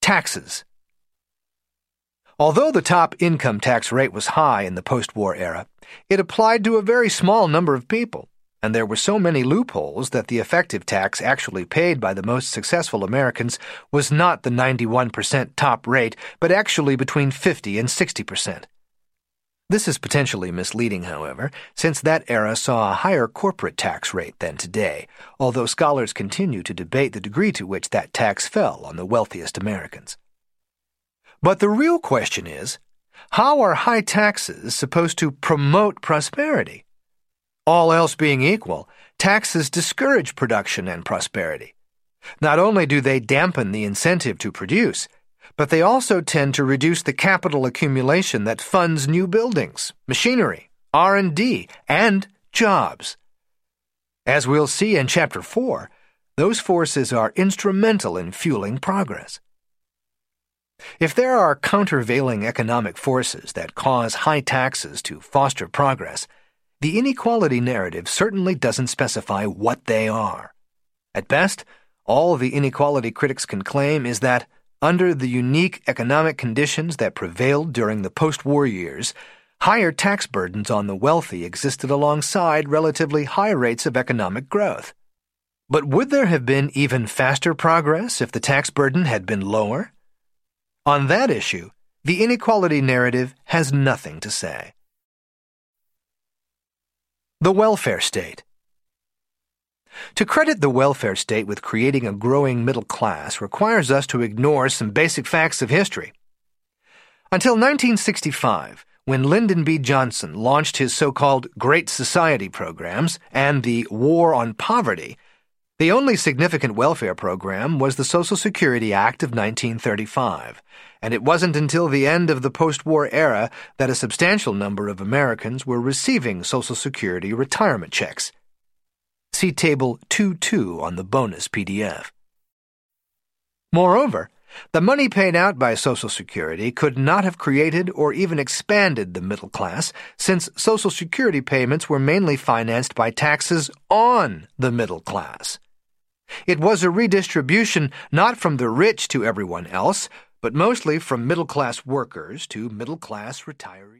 taxes. Although the top income tax rate was high in the post-war era, it applied to a very small number of people, and there were so many loopholes that the effective tax actually paid by the most successful Americans was not the 91% top rate, but actually between 50 and 60%. This is potentially misleading, however, since that era saw a higher corporate tax rate than today, although scholars continue to debate the degree to which that tax fell on the wealthiest Americans. But the real question is, how are high taxes supposed to promote prosperity? All else being equal, taxes discourage production and prosperity. Not only do they dampen the incentive to produce, but they also tend to reduce the capital accumulation that funds new buildings, machinery, R&D, and jobs. As we'll see in Chapter 4, those forces are instrumental in fueling progress. If there are countervailing economic forces that cause high taxes to foster progress, the inequality narrative certainly doesn't specify what they are. At best, all the inequality critics can claim is that, under the unique economic conditions that prevailed during the post-war years, higher tax burdens on the wealthy existed alongside relatively high rates of economic growth. But would there have been even faster progress if the tax burden had been lower? On that issue, the inequality narrative has nothing to say. The welfare state. To credit the welfare state with creating a growing middle class requires us to ignore some basic facts of history. Until 1965, when Lyndon B. Johnson launched his so-called Great Society programs and the War on Poverty, the only significant welfare program was the Social Security Act of 1935, and it wasn't until the end of the post-war era that a substantial number of Americans were receiving Social Security retirement checks. See Table 2.2 on the bonus PDF. Moreover, the money paid out by Social Security could not have created or even expanded the middle class, since Social Security payments were mainly financed by taxes on the middle class. It was a redistribution not from the rich to everyone else, but mostly from middle-class workers to middle-class retirees.